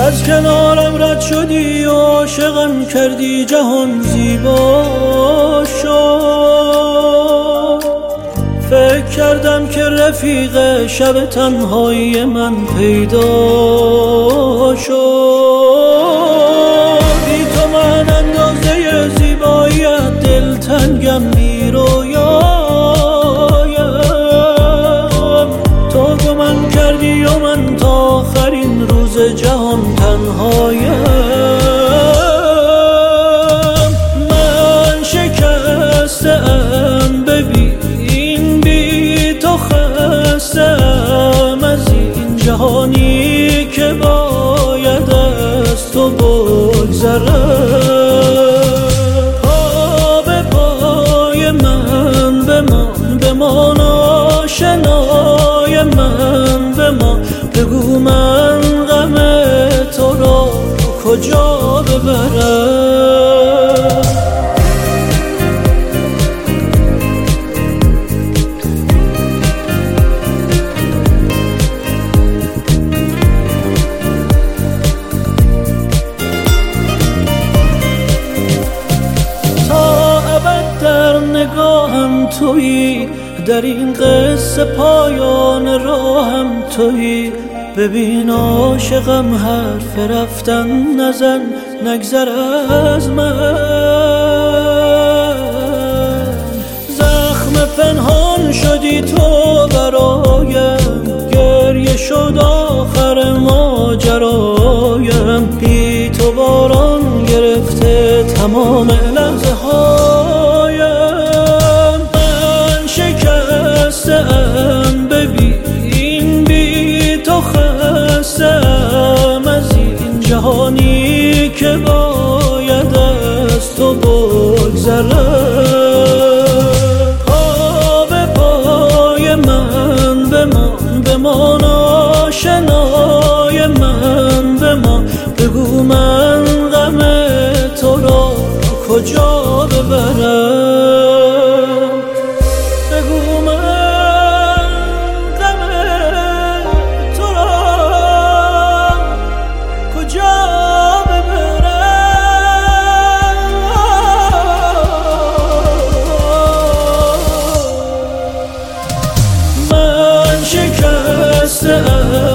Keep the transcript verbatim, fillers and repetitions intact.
از کنارم رد شدی و عاشقم کردی، جهان زیبا شد. فکر کردم که رفیق شب تنهایی من پیدا شد. بی تو من اندازه زیباییت دلتنگم بی رویایم. تو گمم کردی و من تا آخرین روز جهان تنهایم. من شکسته‌ام ببین، بی تو خسته‌ام از این جهانی که باید از تو بگذرم. پا به پای من بمان، بمان آشنای من بمان. بگو من غم تو را کجا ببرم. تا ابد در نگاهم تویی، در این قصه پایان راهم تویی. ببین عاشقم حرف رفتن نزن، نگذر از من. زخم پنهان شدی تو برایم، گریه شد آخر ماجرایم. بی تو باران گرفته تمام لحظه هایم. من شکسته‌ام ببین، بی تو خسته‌ام از این جهانی که باید از تو بگذرم. پا به پای من بمان، بمان آشنای من بمان. بگو من غم تو را کجا ببرم. بگو من غم تو را کجا ببرم. من شکسته‌ام